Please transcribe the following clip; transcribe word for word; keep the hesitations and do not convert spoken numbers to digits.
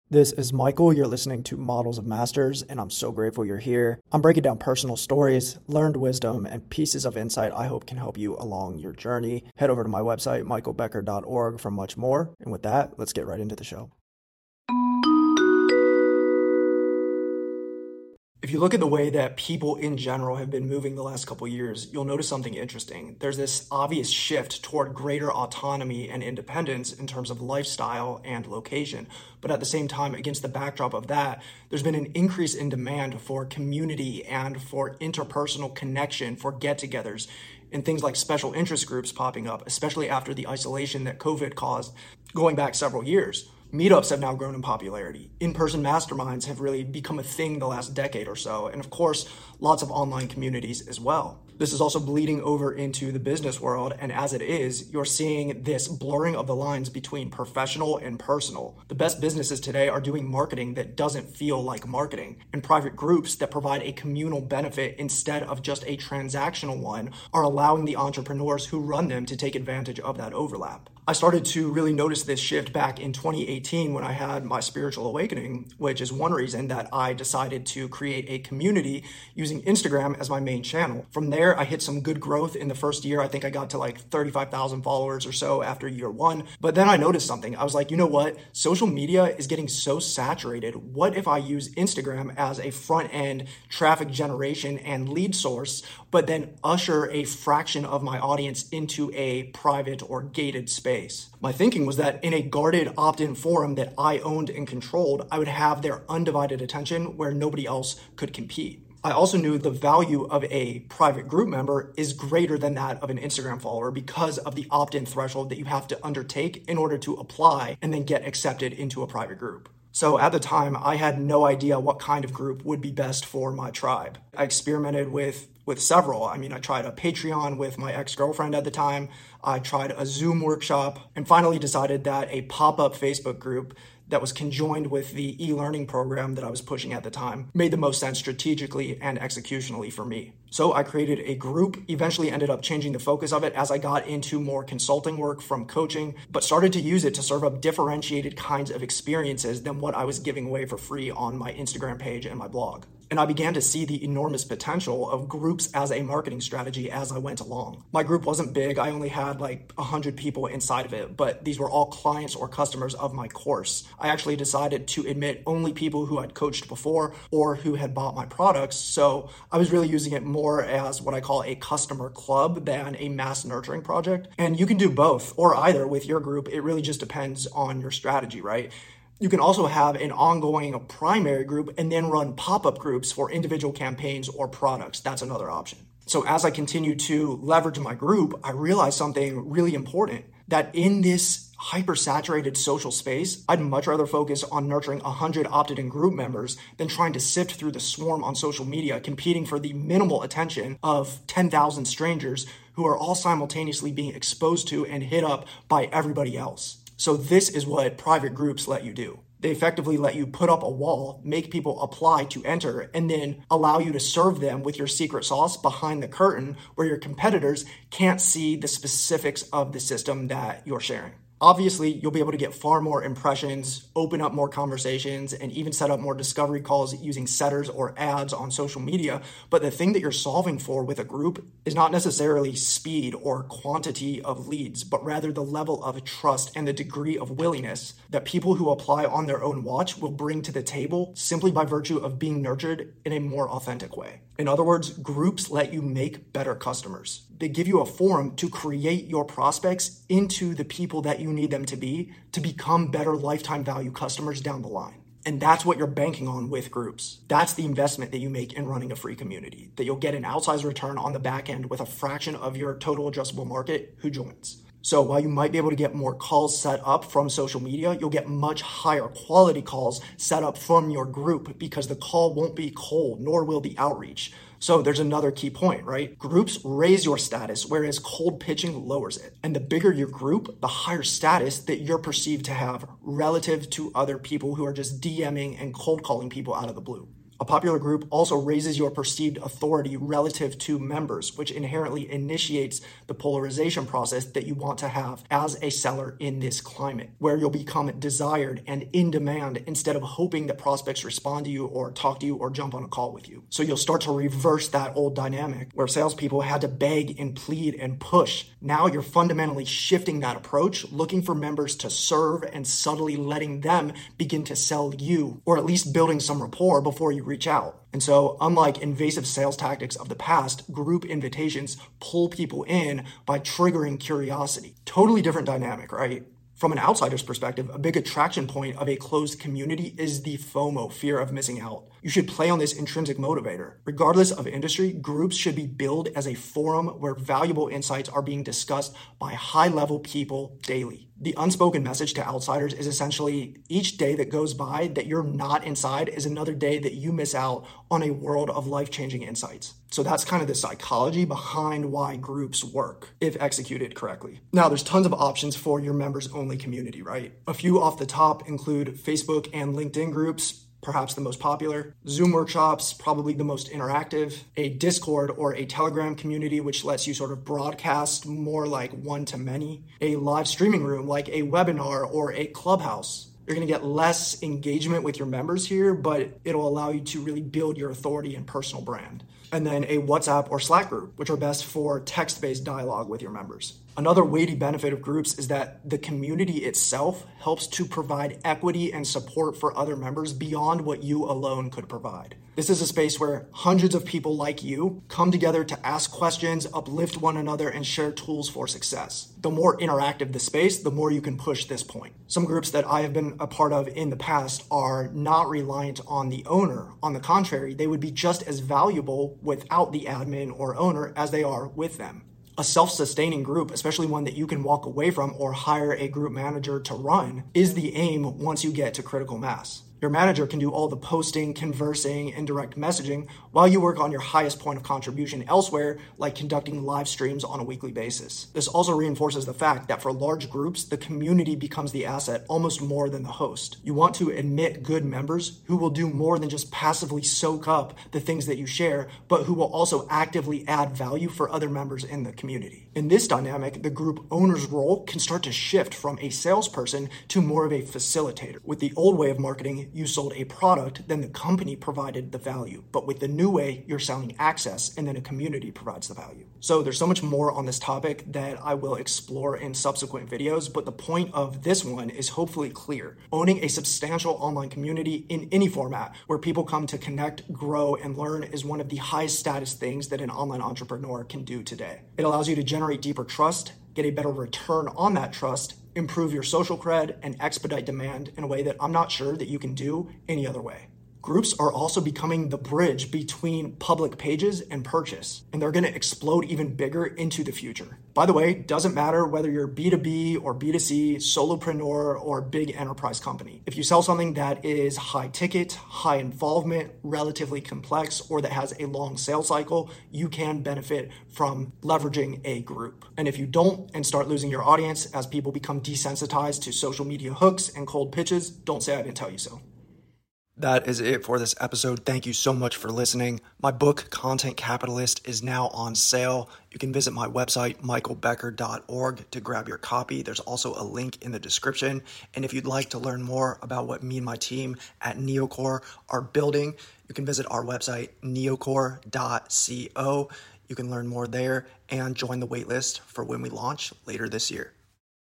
This is Michael. You're listening to Models of Masters, and I'm so grateful you're here. I'm breaking down personal stories, learned wisdom, and pieces of insight I hope can help you along your journey. Head over to my website, michael becker dot org, for much more. And with that, let's get right into the show. If you look at the way that people in general have been moving the last couple of years, you'll notice something interesting. There's this obvious shift toward greater autonomy and independence in terms of lifestyle and location. But at the same time, against the backdrop of that, there's been an increase in demand for community and for interpersonal connection, for get-togethers, and things like special interest groups popping up, especially after the isolation that COVID caused going back several years. Meetups have now grown in popularity. In-person masterminds have really become a thing the last decade or so. And of course, lots of online communities as well. This is also bleeding over into the business world. And as it is, you're seeing this blurring of the lines between professional and personal. The best businesses today are doing marketing that doesn't feel like marketing. And private groups that provide a communal benefit instead of just a transactional one are allowing the entrepreneurs who run them to take advantage of that overlap. I started to really notice this shift back in twenty eighteen when I had my spiritual awakening, which is one reason that I decided to create a community using Instagram as my main channel. From there, I hit some good growth in the first year. I think I got to like thirty-five thousand followers or so after year one. But then I noticed something. I was like, you know what? Social media is getting so saturated. What if I use Instagram as a front end traffic generation and lead source, but then usher a fraction of my audience into a private or gated space? My thinking was that in a guarded opt-in forum that I owned and controlled, I would have their undivided attention where nobody else could compete. I also knew the value of a private group member is greater than that of an Instagram follower because of the opt-in threshold that you have to undertake in order to apply and then get accepted into a private group. So at the time, I had no idea what kind of group would be best for my tribe. I experimented with with several. I mean, I tried a Patreon with my ex-girlfriend at the time. I tried a Zoom workshop and finally decided that a pop-up Facebook group that was conjoined with the e-learning program that I was pushing at the time made the most sense strategically and executionally for me. So I created a group, eventually ended up changing the focus of it as I got into more consulting work from coaching, but started to use it to serve up differentiated kinds of experiences than what I was giving away for free on my Instagram page and my blog. And I began to see the enormous potential of groups as a marketing strategy as I went along. My group wasn't big. I only had like one hundred people inside of it, but these were all clients or customers of my course. I actually decided to admit only people who I'd coached before or who had bought my products. So I was really using it more as what I call a customer club than a mass nurturing project. And you can do both or either with your group. It really just depends on your strategy, right? You can also have an ongoing primary group and then run pop-up groups for individual campaigns or products. That's another option. So as I continue to leverage my group, I realized something really important, that in this hyper-saturated social space, I'd much rather focus on nurturing one hundred opted-in group members than trying to sift through the swarm on social media, competing for the minimal attention of ten thousand strangers who are all simultaneously being exposed to and hit up by everybody else. So this is what private groups let you do. They effectively let you put up a wall, make people apply to enter, and then allow you to serve them with your secret sauce behind the curtain where your competitors can't see the specifics of the system that you're sharing. Obviously, you'll be able to get far more impressions, open up more conversations, and even set up more discovery calls using setters or ads on social media. But the thing that you're solving for with a group is not necessarily speed or quantity of leads, but rather the level of trust and the degree of willingness that people who apply on their own watch will bring to the table simply by virtue of being nurtured in a more authentic way. In other words, groups let you make better customers. They give you a forum to create your prospects into the people that you need them to be to become better lifetime value customers down the line. And that's what you're banking on with groups. That's the investment that you make in running a free community, that you'll get an outsized return on the back end with a fraction of your total addressable market who joins. So while you might be able to get more calls set up from social media, you'll get much higher quality calls set up from your group because the call won't be cold, nor will the outreach. So there's another key point, right? Groups raise your status, whereas cold pitching lowers it. And the bigger your group, the higher status that you're perceived to have relative to other people who are just DMing and cold calling people out of the blue. A popular group also raises your perceived authority relative to members, which inherently initiates the polarization process that you want to have as a seller in this climate, where you'll become desired and in demand instead of hoping that prospects respond to you or talk to you or jump on a call with you. So you'll start to reverse that old dynamic where salespeople had to beg and plead and push. Now you're fundamentally shifting that approach, looking for members to serve and subtly letting them begin to sell you, or at least building some rapport before you reach out. And so, unlike invasive sales tactics of the past, group invitations pull people in by triggering curiosity. Totally different dynamic, right? From an outsider's perspective, a big attraction point of a closed community is the FOMO, fear of missing out. You should play on this intrinsic motivator. Regardless of industry, groups should be billed as a forum where valuable insights are being discussed by high-level people daily. The unspoken message to outsiders is essentially each day that goes by that you're not inside is another day that you miss out on a world of life-changing insights. So that's kind of the psychology behind why groups work, if executed correctly. Now, there's tons of options for your members-only community, right? A few off the top include Facebook and LinkedIn groups, perhaps the most popular, Zoom workshops, probably the most interactive, a Discord or a Telegram community, which lets you sort of broadcast more like one-to-many, a live streaming room like a webinar or a Clubhouse. You're going to get less engagement with your members here, but it'll allow you to really build your authority and personal brand. And then a WhatsApp or Slack group, which are best for text-based dialogue with your members. Another weighty benefit of groups is that the community itself helps to provide equity and support for other members beyond what you alone could provide. This is a space where hundreds of people like you come together to ask questions, uplift one another, and share tools for success. The more interactive the space, the more you can push this point. Some groups that I have been a part of in the past are not reliant on the owner. On the contrary, they would be just as valuable without the admin or owner as they are with them. A self-sustaining group, especially one that you can walk away from or hire a group manager to run, is the aim once you get to critical mass. Your manager can do all the posting, conversing, and direct messaging while you work on your highest point of contribution elsewhere, like conducting live streams on a weekly basis. This also reinforces the fact that for large groups, the community becomes the asset almost more than the host. You want to admit good members who will do more than just passively soak up the things that you share, but who will also actively add value for other members in the community. In this dynamic, the group owner's role can start to shift from a salesperson to more of a facilitator. With the old way of marketing, you sold a product, then the company provided the value. But with the new way, you're selling access, and then a community provides the value. So there's so much more on this topic that I will explore in subsequent videos, but the point of this one is hopefully clear. Owning a substantial online community in any format where people come to connect, grow, and learn is one of the highest status things that an online entrepreneur can do today. It allows you to generate deeper trust, get a better return on that trust, improve your social cred, and expedite demand in a way that I'm not sure that you can do any other way. Groups are also becoming the bridge between public pages and purchase, and they're going to explode even bigger into the future. By the way, doesn't matter whether you're B two B or B two C, solopreneur, or big enterprise company. If you sell something that is high ticket, high involvement, relatively complex, or that has a long sales cycle, you can benefit from leveraging a group. And if you don't and start losing your audience as people become desensitized to social media hooks and cold pitches, don't say I didn't tell you so. That is it for this episode. Thank you so much for listening. My book, Content Capitalist, is now on sale. You can visit my website, michael becker dot org, to grab your copy. There's also a link in the description. And if you'd like to learn more about what me and my team at Neocore are building, you can visit our website, neocore dot co. You can learn more there and join the waitlist for when we launch later this year.